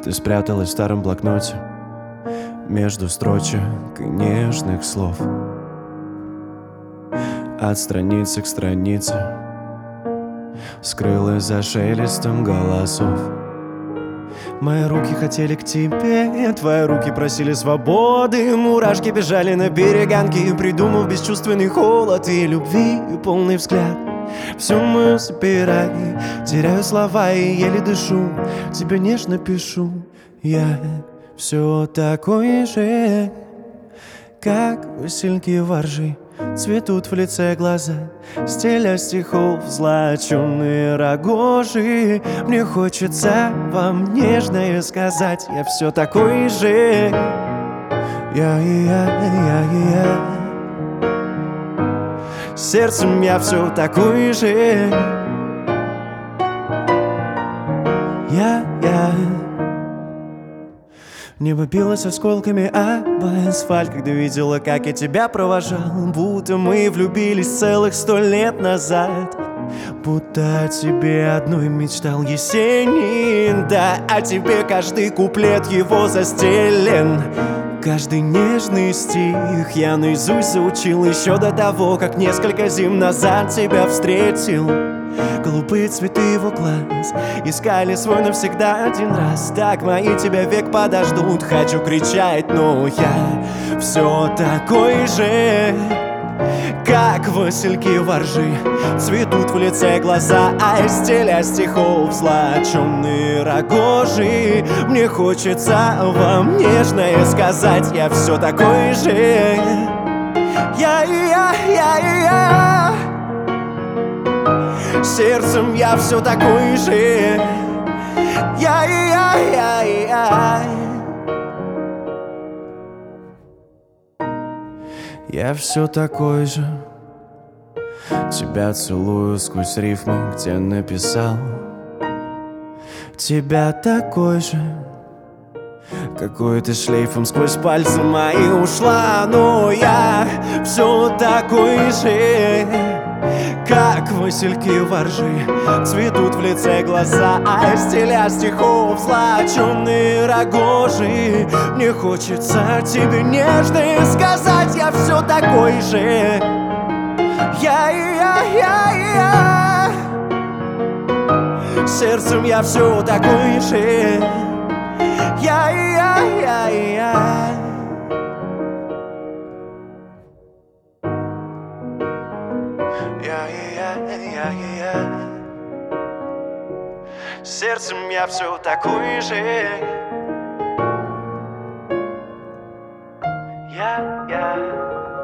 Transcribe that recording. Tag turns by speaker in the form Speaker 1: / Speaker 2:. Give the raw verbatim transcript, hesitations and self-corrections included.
Speaker 1: Ты спряталась в старом блокноте между строчек и нежных слов. От страницы к странице скрылась за шелестом голосов. Мои руки хотели к тебе, твои руки просили свободы. Мурашки бежали на перегонки, придумав бесчувственный холод и любви полный взгляд. Всю мою собирай, теряю слова и еле дышу. Тебе нежно пишу, я все такой же, как васильки воржи. Цветут в лице глаза, стиля стихов злочёные рогожи. Мне хочется вам нежное сказать, я все такой же. Я, я, я, я. Сердцем я все такой же. Я, я. Небо билось осколками об асфальт, когда видела, как я тебя провожал. Будто мы влюбились целых сто лет назад. Будто о тебе одной мечтал Есенин. Да, о тебе каждый куплет его застелен. Каждый нежный стих я наизусть заучил еще до того, как несколько зим назад тебя встретил. Голубые цветы его глаз искали свой навсегда один раз. Так мои тебя век подождут. Хочу кричать, но я все такой же, как васильки воржи. Цветут в лице глаза, а стиля стихов злочёные рогожи. Мне хочется вам нежное сказать, я все такой же. Я, я, я, я. Сердцем я все такой же. Я, я, я, я. Я все такой же. Тебя целую сквозь рифмы, где написал. Тебя такой же, какой ты шлейфом сквозь пальцы мои ушла. Но я все такой же, как васильки воржи. Цветут в лице глаза, а стиля стихов злочёные рогожи. Мне хочется тебе нежно сказать, я все такой же. Я, я, я, я. Сердцем я все такой же. Я, я, я, я. Я, я, я, я. Сердцем я все такой же. Я, я.